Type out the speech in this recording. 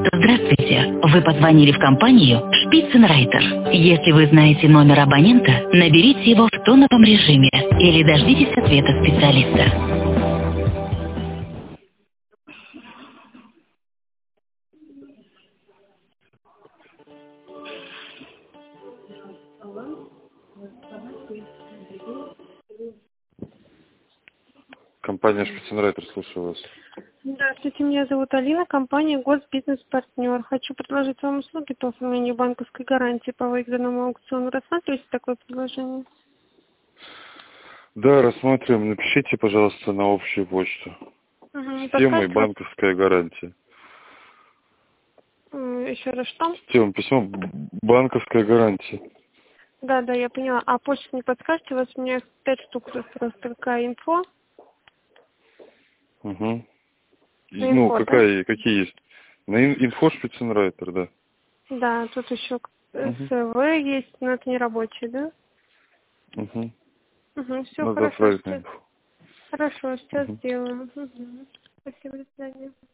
Здравствуйте. Вы позвонили в компанию Spitzenreiter. Если вы знаете номер абонента, наберите его в тоновом режиме или дождитесь ответа специалиста. Компания Spitzenreiter, слушаю вас. Здравствуйте, меня зовут Алина, компания Госбизнес-партнер. Хочу предложить вам услуги по оформлению банковской гарантии по выигранному аукциону. Рассматриваете такое предложение? Да, рассматриваем. Напишите, пожалуйста, на общую почту. Система и банковская гарантия. Еще раз что? Система, письмо, банковская гарантия. Да, я поняла. А почту не подскажете? У вас у меня 5 штук просто инфо. Угу. Инфо, какие есть? На инфо Spitzenreiter, да. Да, тут еще СВ есть, но это не рабочий, да? Угу. Все Надо хорошо. отправить на инфо. Хорошо, сейчас сделаем. Спасибо, до свидания.